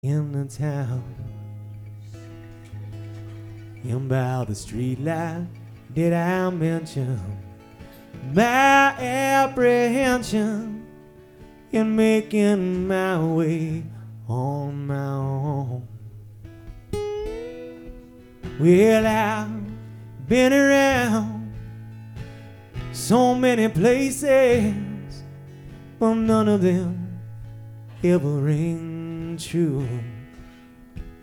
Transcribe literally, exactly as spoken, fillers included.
in the town. And by the street light did I mention my apprehension in making my way on my own. Well, I've been around so many places, but none of them ever ring true.